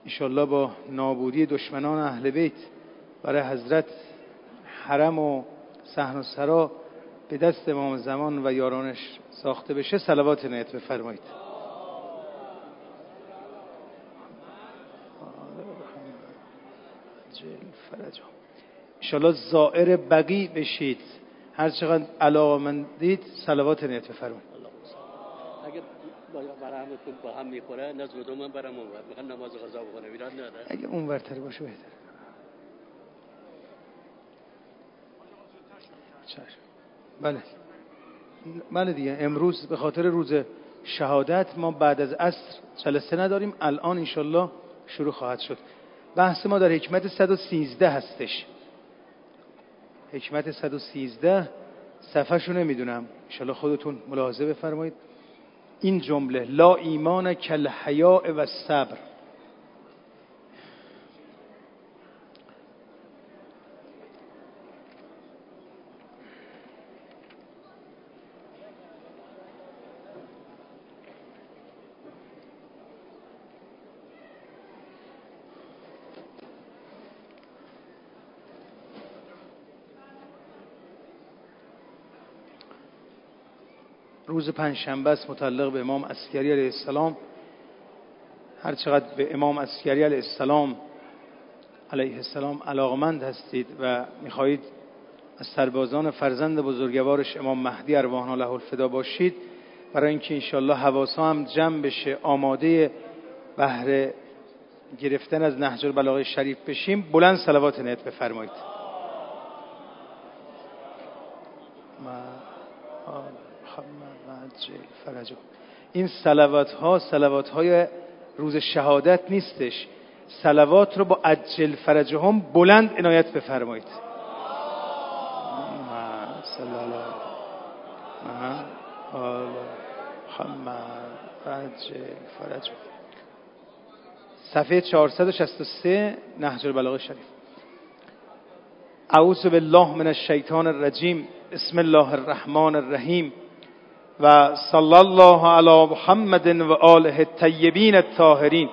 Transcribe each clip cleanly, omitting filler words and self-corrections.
انشالله با نابودی دشمنان اهل بیت برای حضرت حرم و صحن و سرا به دست امام زمان و یارانش ساخته بشه صلوات عنایت بفرمایید. انشالله زائر بقیع بشید، هر چقدر علاقه‌مندید صلوات عنایت بفرمایید. اگه برامتون با هم میخوره نزد دو من برام اونور میخوان نماز قضا بخونه ایراد نداره. اگه اونورتر باشه بهتر. بله دیگه امروز به خاطر روز شهادت ما بعد از عصر جلسه نداریم، الان انشالله شروع خواهد شد. بحث ما در حکمت 113 هستش. حکمت 113 صفحه‌شو نمیدونم، انشالله خودتون ملاحظه بفرمایید. این جمله لا ایمان کل حیاء و صبر. روز پنجشنبه است متعلق به امام عسکری علیه السلام. هر چقدر به امام عسکری علیه السلام علاقمند هستید و میخواهید از سربازان فرزند بزرگوارش امام مهدی ارواحنا له الفدا باشید، برای اینکه انشالله حواسا هم جمع بشه آماده بهره گرفتن از نهج البلاغه شریف بشیم، بلند صلوات عنایت بفرمایید. این صلوات های روز شهادت نیستش. صلوات رو با عجل فرجهم بلند عنایت بفرمایید. صلی الله محمد عجل فرجهم. صفحه 463 نهج البلاغه شریف. اعوذ بالله من الشیطان الرجیم. بسم الله الرحمن الرحیم. و صلی الله علی محمد و آله الطیبین الطاهرین.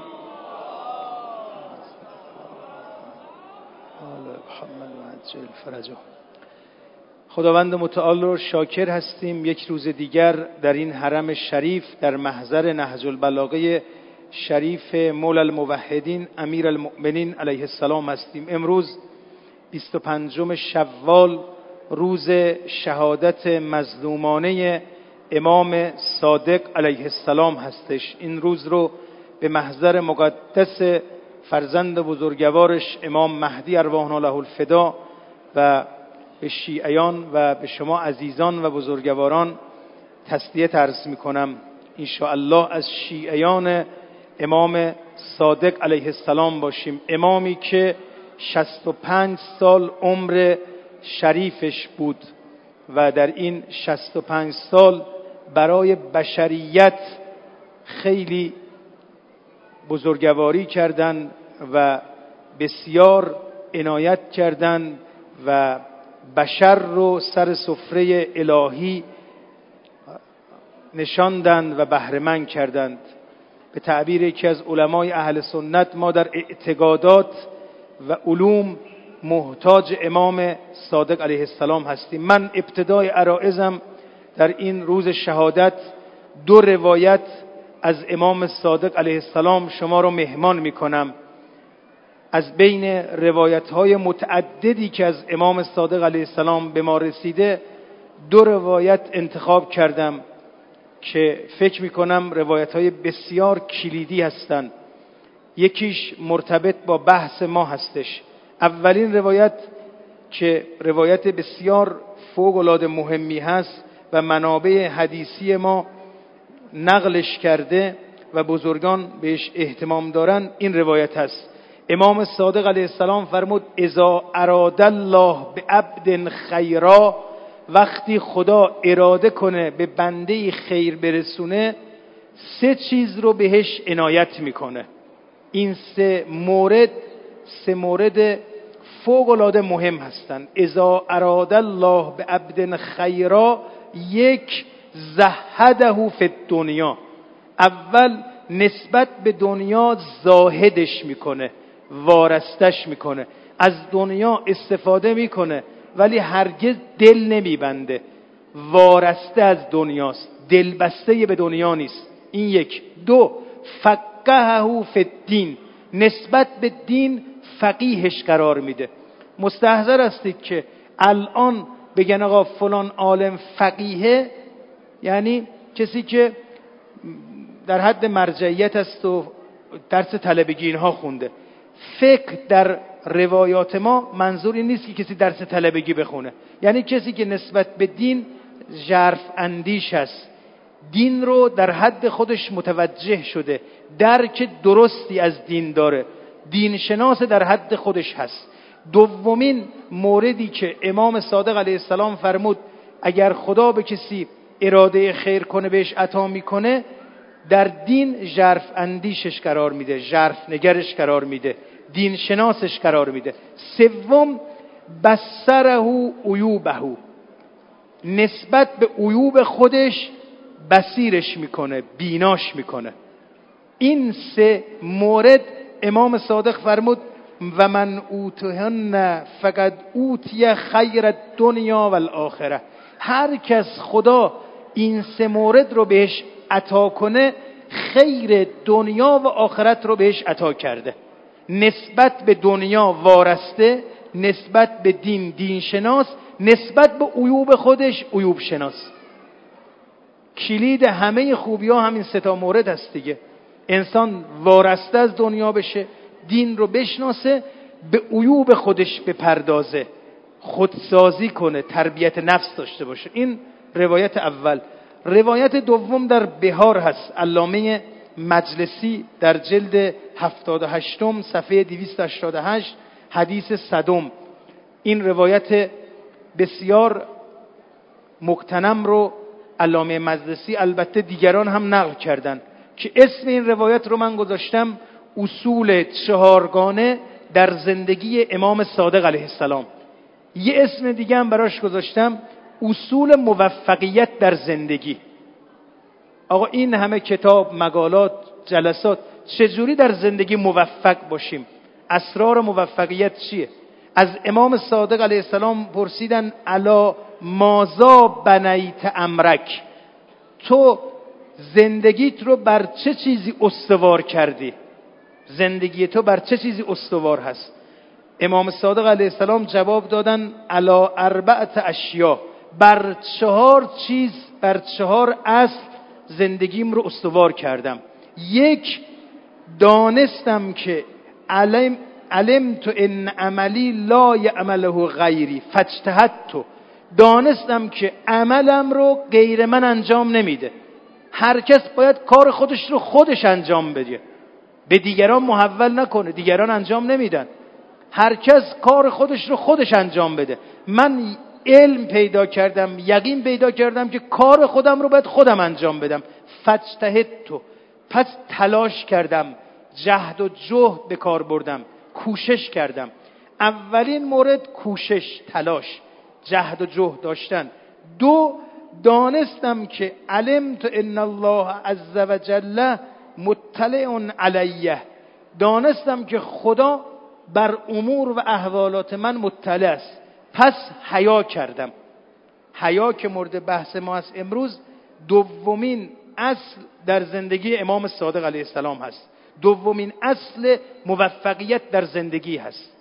خداوند متعال رو شاکر هستیم، یک روز دیگر در این حرم شریف در محضر نهج البلاغه شریف مولا الموحدین امیر المؤمنین علیه السلام هستیم. امروز 25 شوال روز شهادت مظلومانه امام صادق علیه السلام هستش. این روز رو به محضر مقدس فرزند بزرگوارش امام مهدی ارواحنا له الفدا و به شیعیان و به شما عزیزان و بزرگواران تسلیت عرض میکنم. انشاءالله از شیعیان امام صادق علیه السلام باشیم. امامی که 65 سال عمر شریفش بود و در این 65 سال برای بشریت خیلی بزرگواری کردند و بسیار عنایت کردند و بشر رو سر سفره الهی نشاندند و بهره‌مند کردند. به تعبیر یکی از علمای اهل سنت ما در اعتقادات و علوم محتاج امام صادق علیه السلام هستیم. من ابتدای عرائزم در این روز شهادت 2 روایت از امام صادق علیه السلام شما رو مهمان میکنم. از بین روایت‌های متعددی که از امام صادق علیه السلام به ما رسیده 2 روایت انتخاب کردم که فکر میکنم روایت‌های بسیار کلیدی هستند. یکیش مرتبط با بحث ما هستش. اولین روایت که روایت بسیار فوق‌العاده مهمی هست و منابع حدیثی ما نقلش کرده و بزرگان بهش اهتمام دارن، این روایت هست. امام صادق علیه السلام فرمود اذا اراد الله بعبد خیرا، وقتی خدا اراده کنه به بنده خیر برسونه 3 چیز رو بهش عنایت میکنه. این 3 مورد فوق‌العاده مهم هستند. اذا اراد الله بعبد خیرا، 1 زهده فی الدنیا. اول نسبت به دنیا زاهدش میکنه، وارستش میکنه، از دنیا استفاده میکنه ولی هرگز دل نمیبنده. وارسته از دنیاست، دلبسته به دنیا نیست. این یک. دو، فقهه فی الدین، نسبت به دین فقیهش قرار میده. مستحضر هستید که الان بگن آقا فلان عالم فقیهه، یعنی کسی که در حد مرجعیت است و درس طلبگی اینها خونده. فقه در روایات ما منظور این نیست که کسی درس طلبگی بخونه، یعنی کسی که نسبت به دین ژرف اندیش است، دین رو در حد خودش متوجه شده، درک درستی از دین داره، دین شناس در حد خودش هست. دومین موردی که امام صادق علیه السلام فرمود اگر خدا به کسی اراده خیر کنه بهش عطا میکنه، در دین ژرف اندیشش قرار میده، ژرف نگرش قرار میده، دین شناسش قرار میده. سوم، بصره عیوبه، نسبت به عیوب خودش بصیرش میکنه، بیناش میکنه. این سه مورد امام صادق فرمود و من اوتهن فقد اوتی خیر الدنیا و الاخره. هر کس خدا این سه مورد رو بهش عطا کنه خیر دنیا و آخرت رو بهش عطا کرده. نسبت به دنیا وارسته، نسبت به دین دین شناس، نسبت به عیوب خودش عیوب شناس. کلید همه خوبی ها همین سه تا مورد هست دیگه. انسان وارسته از دنیا بشه، دین رو بشناسه، به عیوب خودش بپردازه، خودسازی کنه، تربیت نفس داشته باشه. این روایت اول. روایت دوم در بهار هست، علامه مجلسی در جلد 78 صفحه 288 حدیث 100. این روایت بسیار مغتنم رو علامه مجلسی البته دیگران هم نقل کردن که اسم این روایت رو من گذاشتم اصول چهارگانه در زندگی امام صادق علیه السلام. یه اسم دیگه هم براش گذاشتم اصول موفقیت در زندگی. آقا این همه کتاب، مقالات، جلسات، چجوری در زندگی موفق باشیم؟ اسرار موفقیت چیه؟ از امام صادق علیه السلام پرسیدن الا مازا بنیت امرک، تو زندگیت رو بر چه چیزی استوار کردی؟ زندگی تو بر چه چیزی استوار هست؟ امام صادق علیه السلام جواب دادن الا اربعه اشیاء، بر 4 چیز، بر 4 اصل زندگیم رو استوار کردم. یک، دانستم که علمت ان عملی لا یعمله غیری فاجتهدت، دانستم که عملم رو غیر من انجام نمیده. هر کس باید کار خودش رو خودش انجام بده، به دیگران محول نکنه، دیگران انجام نمیدن. هر کس کار خودش رو خودش انجام بده. من علم پیدا کردم، یقین پیدا کردم که کار خودم رو باید خودم انجام بدم. فاجتهدت، پس تلاش کردم، جهد و جهد به کار بردم، کوشش کردم. اولین مورد کوشش، تلاش، جهد و جهد داشتن. دو، دانستم که علمت ان الله عز وجل مطلع علیه، دانستم که خدا بر امور و احوالات من مطلع است، پس حیا کردم. حیا که مورد بحث ما است امروز، دومین اصل در زندگی امام صادق علیه السلام هست، دومین اصل موفقیت در زندگی هست.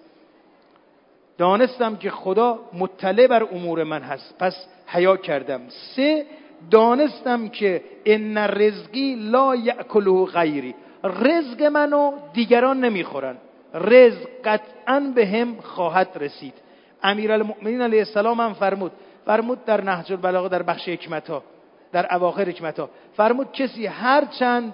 دانستم که خدا مطلع بر امور من هست، پس حیا کردم. 3، دانستم که ان رزقی لا یأکله غیری، رزق منو دیگران نمیخورن، رزق قطعاً به هم خواهد رسید. امیرالمؤمنین علیه السلام هم فرمود در نهج البلاغه در بخش حکمت‌ها، در اواخر حکمت‌ها فرمود کسی هر چند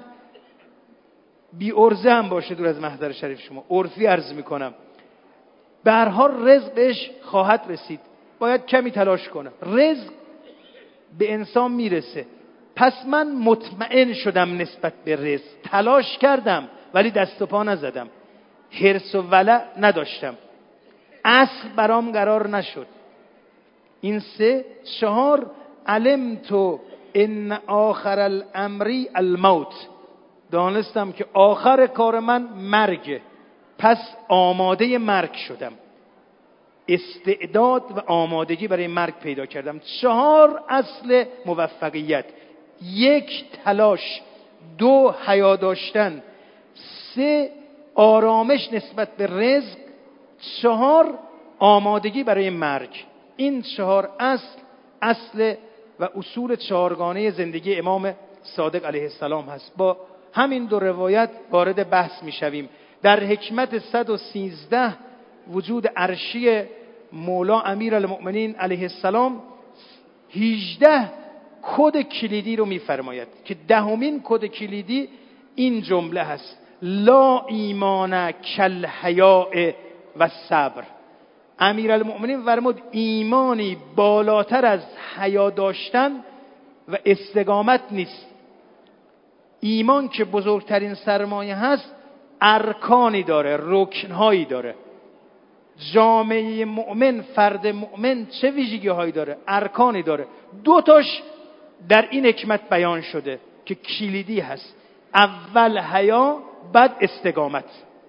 بی ارزه هم باشه، دور از محضر شریف شما عرفی عرض میکنم، به هر حال رزق بهش خواهد رسید، باید کمی تلاش کنه، رزق به انسان میرسه. پس من مطمئن شدم نسبت به رزق، تلاش کردم ولی دست و پا نزدم، حرص و ولع نداشتم، اصل برام قرار نشد. این 3. 4، علمت ان آخر الامر الموت، دانستم که آخر کار من مرگه، پس آماده مرگ شدم. استعداد و آمادگی برای مرگ پیدا کردم. 4 اصل موفقیت: 1 تلاش، 2 حیا داشتن، 3 آرامش نسبت به رزق، 4 آمادگی برای مرگ. این 4 اصل و اصول 4گانه زندگی امام صادق علیه السلام هست. با همین 2 روایت وارد بحث می شویم. در حکمت 113 وجود عرشی مولا امیرالمؤمنین علیه السلام 18 کد کلیدی رو میفرماید که 10مین کد کلیدی این جمله هست: لا ایمان کالحیاء و صبر. امیرالمؤمنین فرمود ایمانی بالاتر از حیا داشتن و استقامت نیست. ایمان که بزرگترین سرمایه هست ارکانی داره، رکنهایی داره. جامعه مؤمن، فرد مؤمن چه ویژگی هایی داره؟ ارکانی داره. 2 تاش در این حکمت بیان شده که کلیدی هست: اول حیا، بعد استقامت.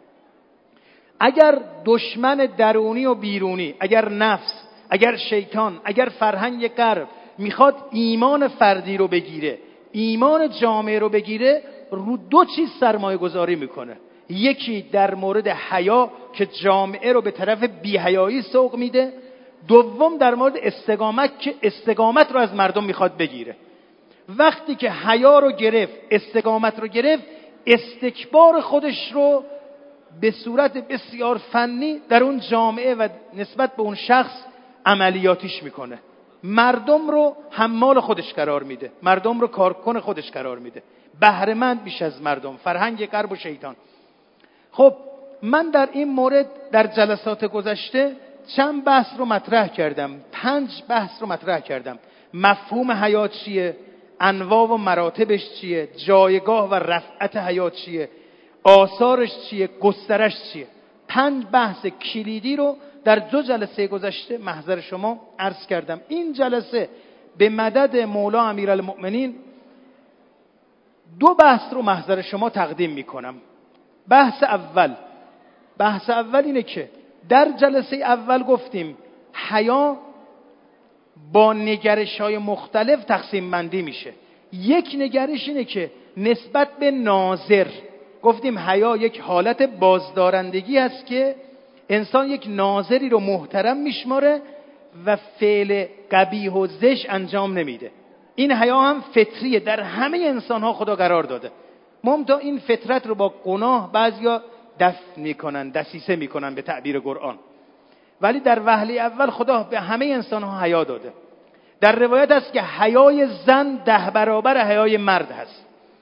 اگر دشمن درونی و بیرونی، اگر نفس، اگر شیطان، اگر فرهنگ غرب میخواد ایمان فردی رو بگیره، ایمان جامعه رو بگیره، رو 2 چیز سرمایه گذاری میکنه. یکی در مورد حیا که جامعه رو به طرف بی‌حیایی سوق میده، دوم در مورد استقامت که استقامت رو از مردم میخواد بگیره. وقتی که حیا رو گرفت، استقامت رو گرفت، استکبار خودش رو به صورت بسیار فنی در اون جامعه و نسبت به اون شخص عملیاتیش میکنه. مردم رو حمال خودش قرار میده، مردم رو کارکن خودش قرار میده، بهره‌مند بیش از مردم، فرهنگ غرب و شیطان. خب من در این مورد در جلسات گذشته چند بحث رو مطرح کردم، 5 بحث رو مطرح کردم. مفهوم حیا چیه؟ انواع و مراتبش چیه؟ جایگاه و رفعت حیا چیه؟ آثارش چیه؟ گسترش چیه؟ 5 بحث کلیدی رو در 2 جلسه گذشته محضر شما عرض کردم. این جلسه به مدد مولا امیرالمؤمنین 2 بحث رو محضر شما تقدیم میکنم. بحث اول اینه که در جلسه اول گفتیم حیا با نگرش‌های مختلف تقسیم بندی میشه. یک نگرش اینه که نسبت به ناظر، گفتیم حیا یک حالت بازدارندگی است که انسان یک ناظری رو محترم میشماره و فعل قبیح و زشت انجام نمیده. این حیا هم فطریه، در همه انسان‌ها خدا قرار داده. منتها این فطرت رو با گناه بعضیا دفع میکنن، دسیسه میکنن به تعبیر قرآن. ولی در وهله اول خدا به همه انسان‌ها حیا داده. در روایت است که حیای زن 10 برابر حیای مرد هست.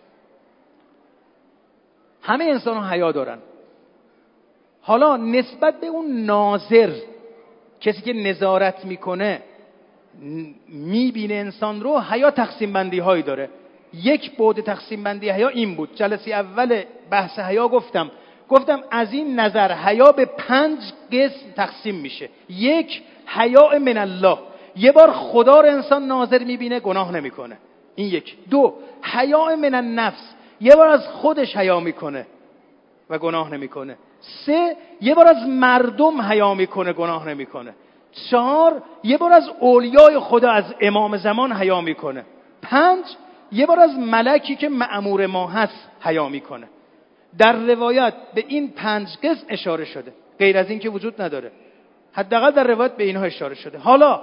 همه انسان‌ها حیا دارن. حالا نسبت به اون ناظر، کسی که نظارت میکنه، میبینه انسان رو، حیا تقسیم بندی هایی داره. یک بعد تقسیم بندی حیا این بود. جلسه اول بحث حیا گفتم از این نظر حیا به 5 قسم تقسیم میشه. 1 حیا من الله، یه بار خدا رو انسان ناظر میبینه گناه نمیکنه، این 1. 2 حیا من النفس، یه بار از خودش حیا میکنه و گناه نمیکنه. 3 یه بار از مردم حیا میکنه، گناه نمیکنه. 4 یه بار از اولیای خدا، از امام زمان حیا میکنه. 5 یه بار از ملکی که مأمور ما هست حیا میکنه. در روایت به این 5 قسم اشاره شده، غیر از این که وجود نداره. حداقل در روایت به اینها اشاره شده. حالا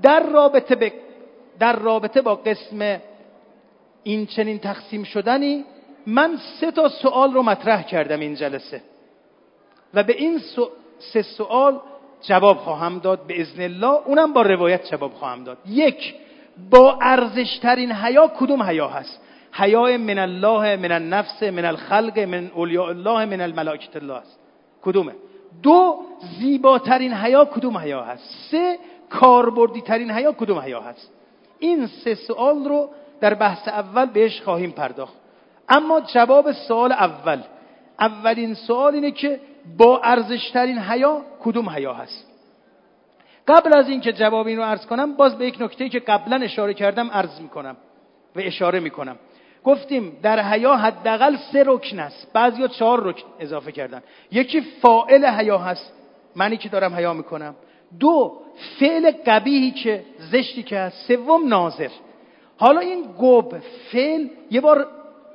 در رابطه با قسم این چنین تقسیم شدنی، من 3 تا سوال رو مطرح کردم این جلسه و به این 3 سوال جواب خواهم داد به اذن الله. اونم با روایت جواب خواهم داد. 1 با ارزش ترین حیا کدوم حیا هست؟ حیا من الله، من النفس، من الخلق، من اولیاء الله، من الملائکه الله است. کدومه؟ 2 زیباترین حیا کدوم حیا هست؟ 3 کاربردی ترین حیا کدوم حیا هست؟ این 3 سوال رو در بحث اول بهش خواهیم پرداخت. اما جواب سوال اولین سوال اینه که با ارزش ترین حیا کدوم حیا هست؟ قبل از این که جواب این رو عرض کنم، باز به یک نکته‌ای که قبلا اشاره کردم عرض میکنم و اشاره میکنم. گفتیم در حیا حداقل 3 رکن است، بعضیا 4 رکن اضافه کردن. یکی فاعل حیا هست، منی که دارم حیا میکنم. 2 فعل قبیحی که زشتی که هست. 3 ناظر. حالا این گوب فعل یه بار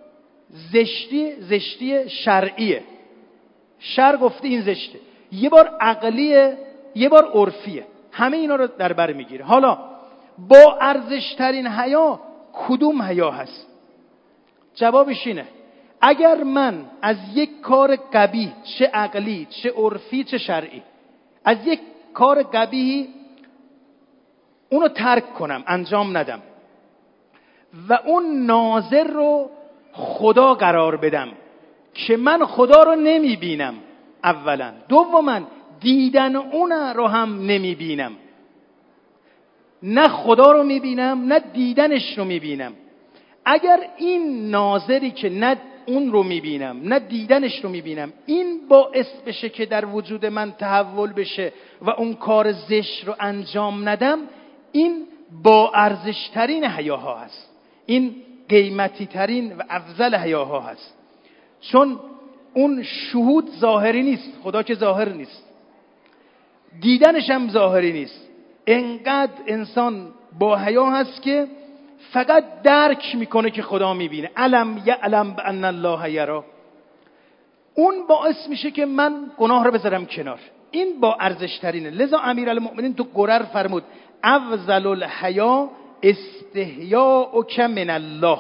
زشتی شرعیه، شرع گفته این زشته، یه بار عقلیه، یه بار عرفیه، همه اینا رو در بر میگیره. حالا با ارزش ترین حیا کدوم حیا هست؟ جوابش اینه اگر من از یک کار قبیح، چه عقلی چه عرفی چه شرعی، از یک کار قبیحی اونو ترک کنم، انجام ندم و اون ناظر رو خدا قرار بدم که من خدا رو نمیبینم اولا، دوما دیدن اون رو هم نمیبینم، نه خدا رو میبینم نه دیدنش رو میبینم. اگر این ناظری که نه اون رو میبینم نه دیدنش رو میبینم، این باعث بشه که در وجود من تحول بشه و اون کار زشت رو انجام ندم، این با ارزش ترین حیاها هست، این قیمتی ترین و افضل حیاها هست. چون اون شهود ظاهری نیست، خدا که ظاهر نیست، دیدنش هم ظاهری نیست. انقدر انسان با حیا هست که فقط درک میکنه که خدا میبینه. علم یعلم بان الله یرا. اون باعث میشه که من گناه رو بذارم کنار. این با ارزش ترینه. لذا امیرالمؤمنین تو قرر فرمود افضل الحیا استحیاءک من الله.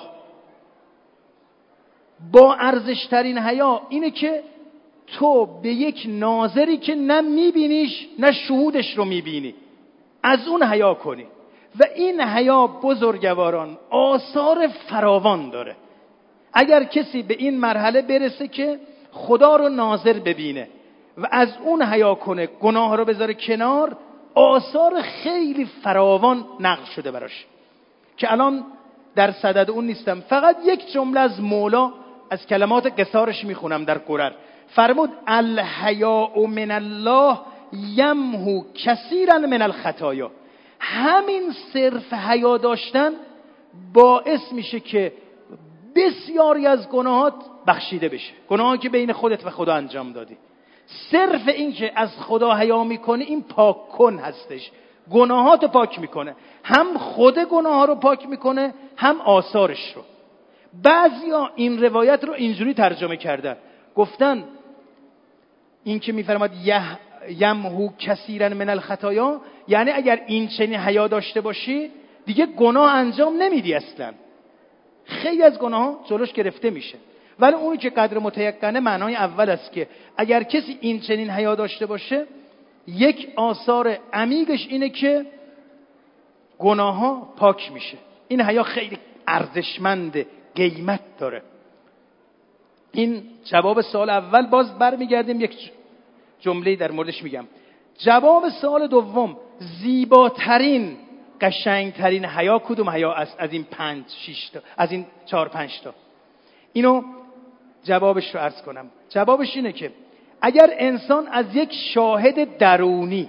با ارزش ترین حیا اینه که تو به یک ناظری که نه میبینیش نه شهودش رو میبینی از اون حیا کنی. و این حیا بزرگواران آثار فراوان داره. اگر کسی به این مرحله برسه که خدا رو ناظر ببینه و از اون حیا کنه، گناه رو بذاره کنار، آثار خیلی فراوان نقل شده براش که الان در صدد اون نیستم. فقط یک جمله از مولا از کلمات قصارش میخونم در قرر. فرمود الحیاء من الله یمحو کثیرا من الخطایا. همین صرف حیا داشتن باعث میشه که بسیاری از گناهات بخشیده بشه، گناهی که بین خودت و خدا انجام دادی. صرف این که از خدا حیا میکنی این پاک کن هستش، گناهاتو پاک میکنه، هم خود گناه رو پاک میکنه هم آثارش رو. بعضیا این روایت رو اینجوری ترجمه کردن، گفتن این که میفرماد یمحو کثیرا من الخطایا، یعنی اگر این چنین حیا داشته باشی دیگه گناه انجام نمیدی اصلا، خیلی از گناه جلوش گرفته میشه. ولی اونی که قدر متیقنه معنای اول است که اگر کسی این چنین حیا داشته باشه، یک آثار عمیقش اینه که گناه ها پاک میشه. این حیا خیلی ارزشمند، قیمت داره. این جواب سوال اول. باز برمیگردیم یک جمله در موردش میگم. جواب سوال دوم، زیباترین قشنگترین حیا کدوم حیا است از این 5-6 تا، از این 4-5 تا؟ اینو جوابش رو عرض کنم. جوابش اینه که اگر انسان از یک شاهد درونی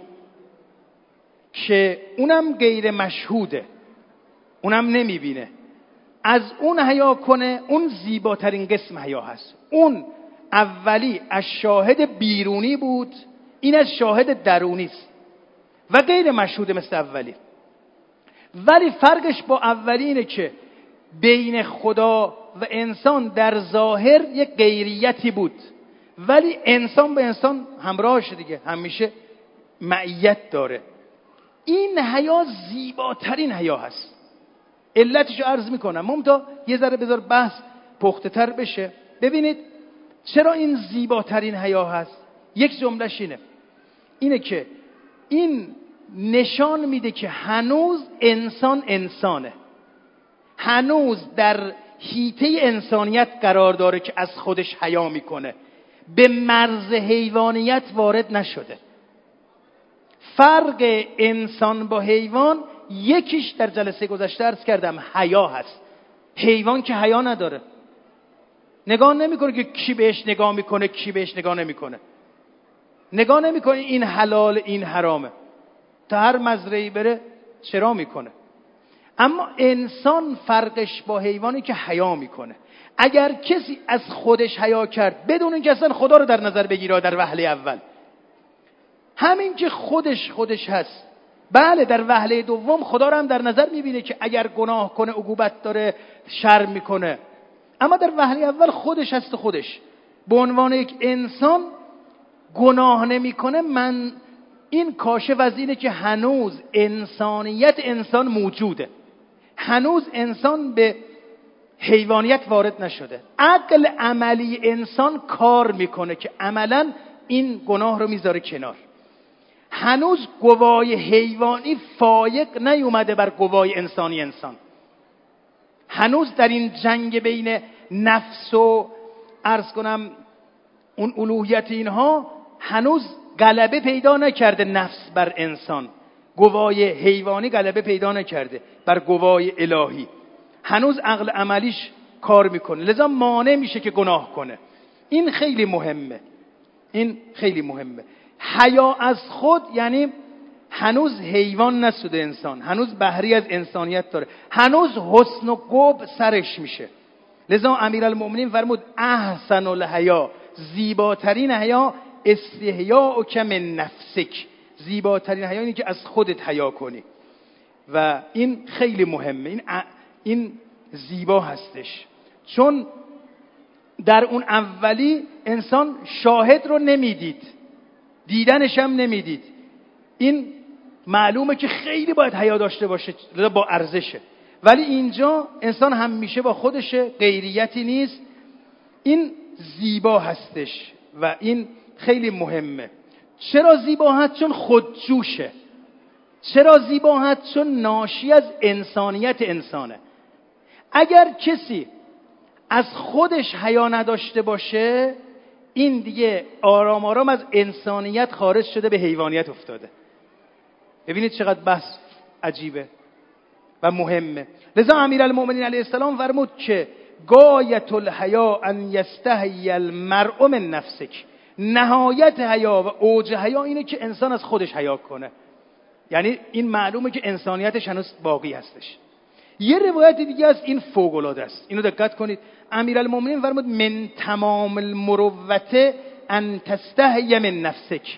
که اونم غیر مشهوده، اونم نمیبینه، از اون حیا کنه، اون زیباترین قسم حیا هست. اون اولی از شاهد بیرونی بود، این از شاهد درونی است و غیر مشهوده مثل اولی. ولی فرقش با اولی اینه که بین خدا و انسان در ظاهر یک غیریتی بود، ولی انسان به انسان همراهش دیگه، همیشه معیت داره. این حیا زیباترین حیا هست. علتش رو عرض میکنم، ممتا یه ذره بذار بحث پخته تر بشه. ببینید چرا این زیباترین حیا هست. یک جملهش اینه که این نشان میده که هنوز انسان انسانه، هنوز در حیطه انسانیت قرار داره که از خودش حیا میکنه، به مرز حیوانیت وارد نشده. فرق انسان با حیوان یکیش در جلسه گذشته عرض کردم، حیا هست. حیوان که حیا نداره، نگاه نمیکنه که کی بهش نگاه میکنه کی بهش نگاه نمیکنه، نگاه نمیکنه این حلال این حرامه، تا هر مزرعه‌ای بره چرا میکنه. اما انسان فرقش با حیوانی که حیا میکنه. اگر کسی از خودش حیا کرد بدون اینکه اصلا خدا رو در نظر بگیره در وهله اول، همین که خودش هست، بله در وهله دوم خدا رو هم در نظر میبینه که اگر گناه کنه عقوبت داره، شرم میکنه، اما در وهله اول خودش هست و خودش به عنوان یک انسان گناه نمیکنه. من این کاشف از اینه که هنوز انسانیت انسان موجوده، هنوز انسان به حیوانیت وارد نشده. عقل عملی انسان کار میکنه که عملا این گناه رو میذاره کنار. هنوز گوای حیوانی فایق نیومده بر گوای انسانی انسان. هنوز در این جنگ بین نفس و عرض کنم اون الوهیت اینها هنوز غلبه پیدا نکرده نفس بر انسان، گوای حیوانی غلبه پیدا نکرده بر گوای الهی. هنوز عقل عملیش کار میکنه، لذا مانع میشه که گناه کنه. این خیلی مهمه، این خیلی مهمه. حیا از خود یعنی هنوز حیوان نشده انسان، هنوز بحری از انسانیت داره، هنوز حسن و قب سرش میشه. لذا امیرالمؤمنین فرمود احسن الحیا، زیباترین حیا استحیاء که من نفسک، زیباترین حیا اینه که از خودت حیا کنی. و این خیلی مهمه، این زیبا هستش. چون در اون اولی انسان شاهد رو نمیدید، دیدنش هم نمیدید. این معلومه که خیلی باید حیا داشته باشه، با ارزشه. ولی اینجا انسان همیشه با خودشه، غیریتی نیست. این زیبا هستش و این خیلی مهمه. چرا زیبا هست؟ چون خودجوشه. چرا زیبا هست؟ چون ناشی از انسانیت انسانه. اگر کسی از خودش حیا نداشته باشه، این دیگه آرام آرام از انسانیت خارج شده، به حیوانیت افتاده. ببینید چقدر بحث عجیبه و مهمه. لذا امیرالمؤمنین علیه السلام فرمود که غایت الحیا ان یستحی المرء من نفسک، نهایت حیا و اوج حیا اینه که انسان از خودش حیا کنه. یعنی این معلومه که انسانیتش هنوز باقی هستش. یه روایت دیگه است، این فوق العاده است، اینو دقت کنید. امیرالمؤمنین فرمود من تمام المروت ان تستحی من نفسک،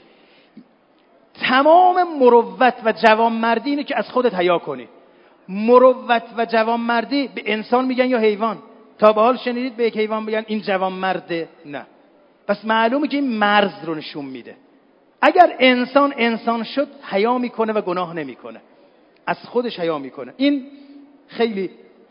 تمام مروت و جوانمردی اینه که از خودت حیا کنی. مروت و جوانمردی به انسان میگن یا حیوان؟ تا به حال شنیدید به یک حیوان بگن این جوانمرده؟ نه. پس معلومه که این مرز رو نشون میده. اگر انسان شد حیا میکنه و گناه نمیکنه، از خودش حیا میکنه. این خیلی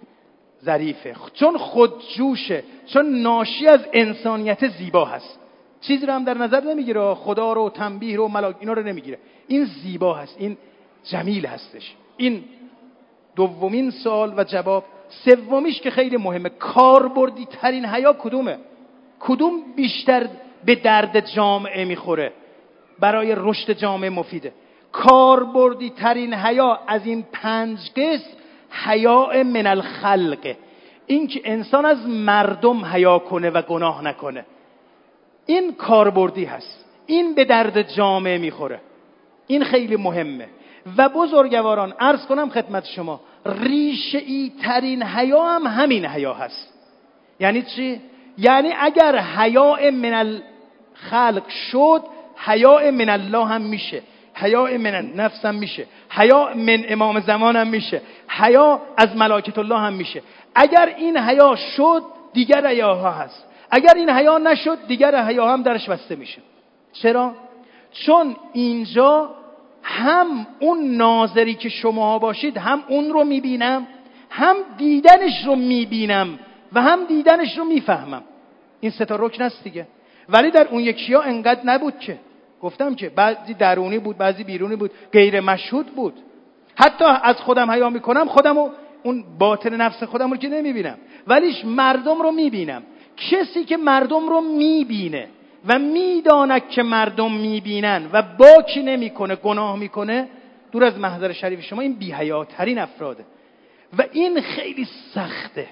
ظریفه، چون خودجوشه، چون ناشی از انسانیت زیبا هست. چیزی رو هم در نظر نمیگیره، خدا رو، تنبیه رو، ملائکه اینا رو نمیگیره. این زیبا هست، این جمیل هستش. این دومین سوال و جواب. سومیش که خیلی مهمه، کاربردی ترین حیا کدومه؟ کدوم بیشتر به درد جامعه میخوره، برای رشد جامعه مفیده؟ کاربردی ترین حیا از این 5 قسم حیا من الخلق، این که انسان از مردم حیا کنه و گناه نکنه. این کاربردی هست، این به درد جامعه میخوره، این خیلی مهمه. و بزرگواران عرض کنم خدمت شما، ریشه‌ای ترین حیا هم همین حیا هست. یعنی چی؟ یعنی اگر حیا من الخلق شد، حیا من الله هم میشه، حیا من النفس هم میشه، حیا من امام زمان هم میشه، حیا از ملائکه الله هم میشه. اگر این حیا شد دیگر حیاها هست، اگر این حیا نشد دیگر حیا هم درش بسته میشه. چرا؟ چون اینجا هم اون ناظری که شما باشید هم اون رو میبینم، هم دیدنش رو میبینم و هم دیدنش رو میفهمم. این 3 تا رکن است دیگه. ولی در اون یکی‌ها انقدر نبود که گفتم که بعضی درونی بود، بعضی بیرونی بود، غیر مشهود بود. حتی از خودم حیا میکنم، خودمو، اون باطن نفس خودم رو که نمیبینم، ولیش مردم رو میبینم. کسی که مردم رو میبینه و میداند که مردم میبینن و باکی نمیکنه، گناه میکنه، دور از محضر شریف شما، این بی‌حیاترین افراده. و این خیلی سخته،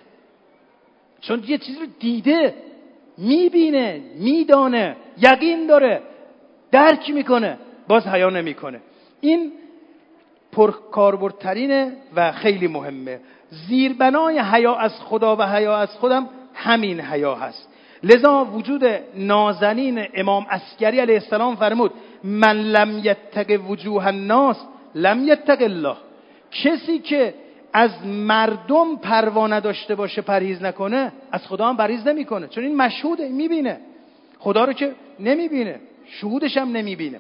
چون یه چیزی رو دیده، میبینه، میدانه، یقین داره، درک میکنه، باز حیا نمیکنه. این پرکاربردترینه و خیلی مهمه. زیربنای حیا از خدا و حیا از خودم همین حیا هست. لذا وجود نازنین امام عسکری علیه السلام فرمود من لم یتق وجوه الناس لم یتق الله. کسی که از مردم پروا نداشته باشه، پرهیز نکنه، از خدا هم پرهیز نمیکنه. چون این مشهوده، میبینه خدا رو که نمیبینه، شهودش هم نمیبینه.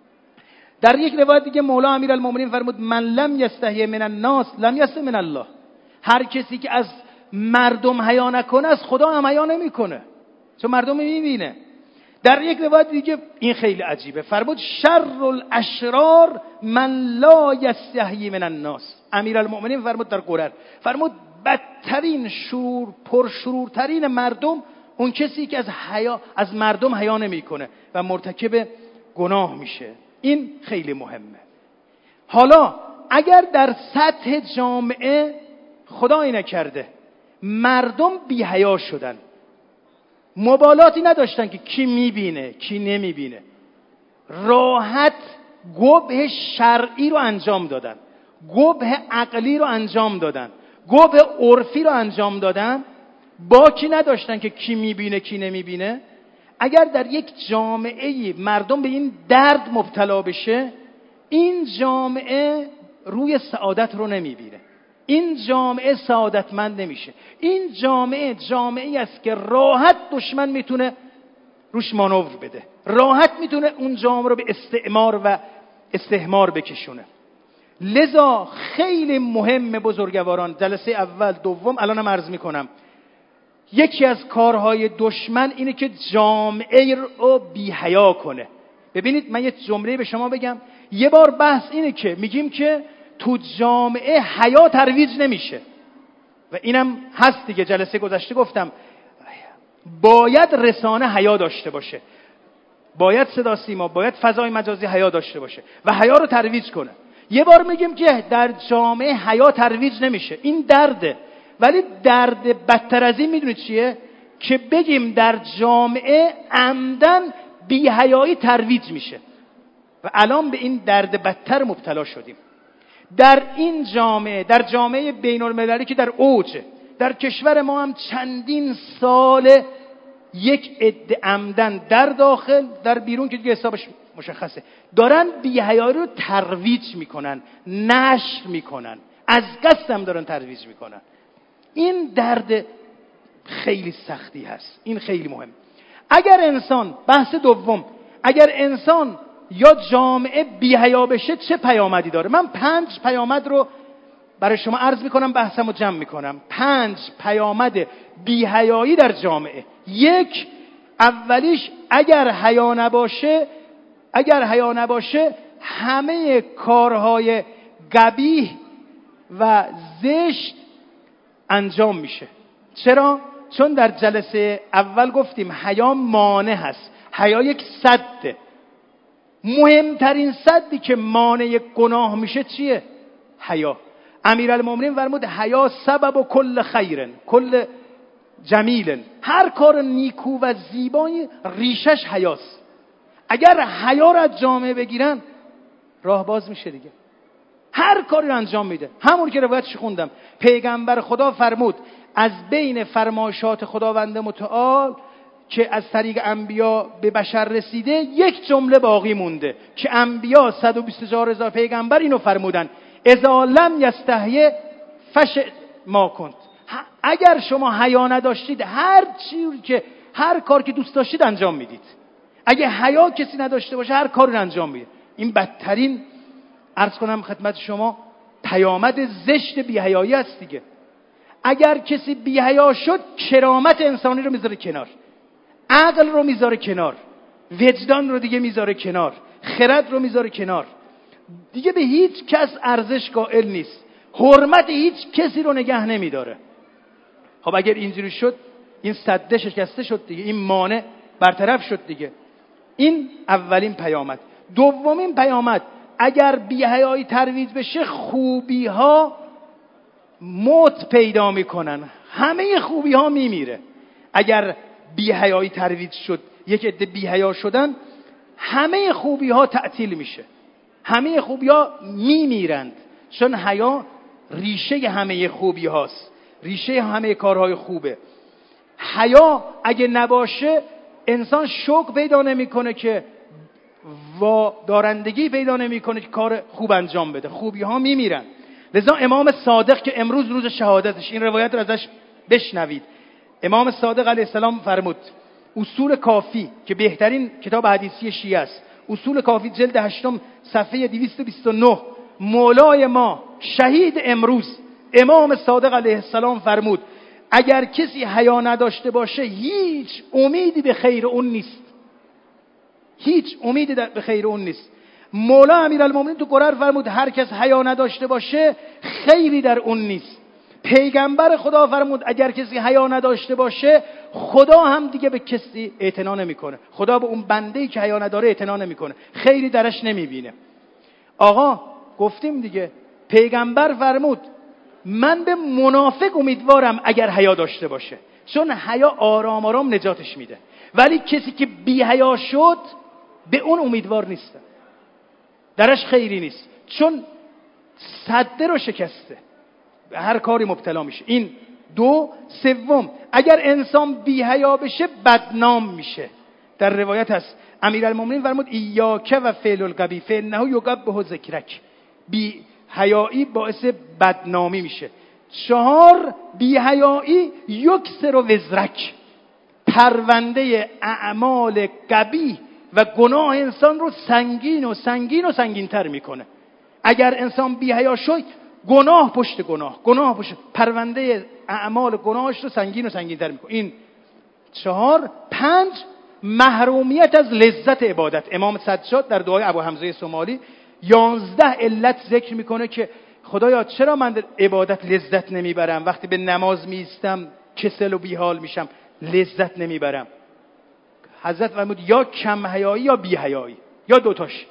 در یک روایت دیگه مولا امیرالمومنین فرمود من لم یستحی من الناس لم یستحی من الله. هر کسی که از مردم حیا نکنه از خدا هم حیا نمیکنه، چون مردم میبینه. در یک روایت دیگه این خیلی عجیبه، فرمود شر الاشرار من لا یستحی من الناس. امیرالمومنین فرمود در قرآن، فرمود بدترین پرشرورترین مردم اون کسی که از مردم حیا نمیکنه و مرتکب گناه میشه. این خیلی مهمه. حالا اگر در سطح جامعه خدایی نکرده مردم بی حیا شدن، مبالاتی نداشتن که کی میبینه کی نمیبینه، راحت گبه شرعی رو انجام دادن، گبه عقلی رو انجام دادن، گبه عرفی رو انجام دادن، باکی نداشتن که کی میبینه کی نمیبینه. اگر در یک جامعه مردم به این درد مبتلا بشه، این جامعه روی سعادت رو نمیبینه، این جامعه سعادتمند نمیشه. این جامعه است که راحت دشمن میتونه روش مانور بده، راحت میتونه اون جامعه رو به استعمار و استحمار بکشونه. لذا خیلی مهم بزرگواران، جلسه اول دوم الانم عرض میکنم، یکی از کارهای دشمن اینه که جامعه رو بی‌حیا کنه. ببینید من یه جمله به شما بگم، یه بار بحث اینه که میگیم که تو جامعه حیا ترویج نمیشه و اینم هست دیگه. جلسه گذشته گفتم باید رسانه حیا داشته باشه، باید صدا سیما، باید فضای مجازی حیا داشته باشه و حیا رو ترویج کنه. یه بار میگیم که در جامعه حیا ترویج نمیشه، این درده. ولی درد بدتر از این میدونید چیه؟ که بگیم در جامعه عمدن بی‌حیایی ترویج میشه و الان به این درد بدتر مبتلا شدیم. در این جامعه، در جامعه بین المللی که در اوجه، در کشور ما هم چندین سال یک عده عمدن در داخل در بیرون که دیگه حسابش مشخصه دارن بی‌حیایی رو ترویج میکنن، نشر میکنن، از قصد هم دارن ترویج میکنن. این درد خیلی سختی هست، این خیلی مهم. اگر انسان، بحث دوم، اگر انسان یا جامعه بی‌حیا بشه چه پیامدی داره؟ من 5 پیامد رو برای شما عرض میکنم، بحثمو جمع میکنم. 5 پیامد بی‌حیایی در جامعه. 1، اولیش اگر حیا نباشه همه کارهای قبیح و زشت انجام میشه. چرا؟ چون در جلسه اول گفتیم حیا مانع هست، حیا یک سده. مهمترین سدی که مانع گناه میشه چیه؟ حیا. امیرالمومنین فرمود حیا سبب کل خیر کل جمیل. هر کار نیکو و زیبایی ریشش حیاست. اگر حیا رو از جامعه بگیرن راه باز میشه دیگه، هر کاری رو انجام میده. همون که روایتش خوندم، پیغمبر خدا فرمود از بین فرمایشات خداوند متعال که از طریق انبیا به بشر رسیده یک جمله باقی مونده که انبیا 124,000 پیغمبر اینو فرمودن: اذا لم یستحی فش ما کنت. اگر شما حیا نداشتید هر کار که دوست داشتید انجام میدید. اگه حیا کسی نداشته باشه هر کاری رو انجام میده. این بدترین، عرض کنم خدمت شما، پیامد زشت بی‌حیایی است دیگه. اگر کسی بی‌حیا شد کرامت انسانی رو میذاره کنار، عقل رو میذاره کنار، وجدان رو دیگه میذاره کنار، خرد رو میذاره کنار، دیگه به هیچ کس ارزش قائل نیست، حرمت هیچ کسی رو نگه نمیداره. خب اگر اینجوری شد این سده شکسته شد دیگه، این مانع برطرف شد دیگه. این اولین پیامد. دومین پیامد، اگر بی‌حیایی ترویج بشه خوبی ها موت پیدا میکنن، همه خوبی ها میمیره. اگر بی‌حیایی ترویج شد، یک عده بی‌حیا شدن، همه خوبی ها تعطیل میشه، همه خوبی‌ها میمیرند، چون حیا ریشه همه خوبی هاست، ریشه همه کارهای خوبه. حیا اگه نباشه انسان شوق پیدا نمیکنه که دارندگی پیدا نمیکنه که کار خوب انجام بده، خوبی ها میمیرن. لذا امام صادق که امروز روز شهادتش، این روایت رو ازش بشنوید، امام صادق علیه السلام فرمود اصول کافی که بهترین کتاب حدیثی شیعه است، اصول کافی جلد 8 صفحه 229، مولای ما شهید امروز امام صادق علیه السلام فرمود اگر کسی حیا نداشته باشه هیچ امیدی به خیر اون نیست، هیچ امیدی به خیر اون نیست. مولا امیرالمومنین تو قرآن فرمود هر کس حیا نداشته باشه خیری در اون نیست. پیغمبر خدا فرمود اگر کسی حیا نداشته باشه خدا هم دیگه به کسی اعتنا نمیکنه، خدا به اون بنده‌ای که حیا نداره اعتنا نمیکنه، خیری درش نمیبینه. آقا گفتیم دیگه، پیغمبر فرمود من به منافق امیدوارم اگر حیا داشته باشه، چون حیا آرام آرام نجاتش میده، ولی کسی که بی حیا شد به اون امیدوار نیستم، درش خیری نیست، چون سده رو شکسته، به هر کاری مبتلا میشه. این دو. سوم، اگر انسان بی حیا بشه بدنام میشه. در روایت هست امیرالمومنین فرمود ایاک و فعل القبیح فانه یقبح ذکرک، بی حیایی باعث بدنامی میشه. 4، بی حیایی یکسر و وزرک، پرونده اعمال قبیح و گناه انسان رو سنگین و سنگین و سنگین تر میکنه. اگر انسان بی حیا شد گناه پشت گناه، گناه پشت، پرونده اعمال گناهش رو سنگین و سنگین تر میکنه. این 4. 5، محرومیت از لذت عبادت. امام سجاد در دعای ابو حمزه سومالی 11 علت ذکر میکنه که خدایا چرا من در عبادت لذت نمیبرم، وقتی به نماز میستم کسل و بیحال میشم، لذت نمیبرم. حضرت فرمود یا کم حیایی یا بی حیایی، یا دوتاش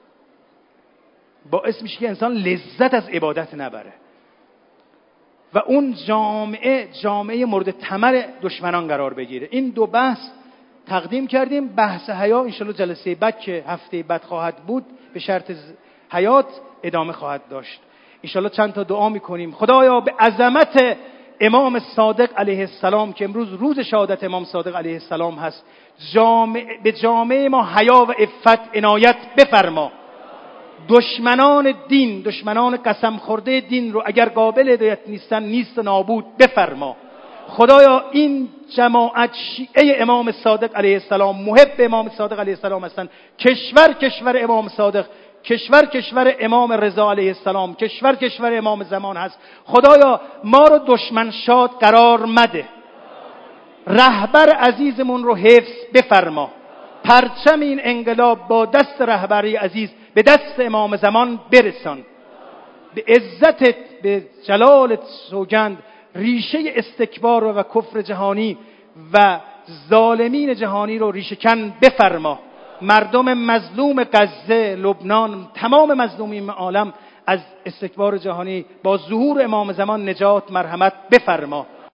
باعث میشه که انسان لذت از عبادت نبره و اون جامعه مورد طمع دشمنان قرار بگیره. این دو بحث تقدیم کردیم. بحث حیا انشالله جلسه بعد که هفته بعد خواهد بود به شرط حیات ادامه خواهد داشت. انشالله چند تا دعا میکنیم. خدایا به عظمت امام صادق علیه السلام که امروز روز شهادت امام صادق علیه السلام هست، به جامعه ما حیا و عفت عنایت بفرما. دشمنان دین، دشمنان قسم خورده دین رو اگر قابل هدایت نیستن نیست و نابود بفرما. خدایا این جماعت شیعه امام صادق علیه السلام، محب امام صادق علیه السلام هستن، کشور امام صادق، کشور امام رضا علیه السلام، کشور امام زمان هست. خدایا ما رو دشمن شاد قرار مده، رهبر عزیزمون رو حفظ بفرما. پرچم این انقلاب با دست رهبری عزیز به دست امام زمان برسان. به عزتت، به جلالت سوگند، ریشه استکبار و کفر جهانی و ظالمین جهانی رو ریشه کن بفرما. مردم مظلوم غزه، لبنان، تمام مظلومین عالم از استکبار جهانی با ظهور امام زمان نجات مرحمت بفرما.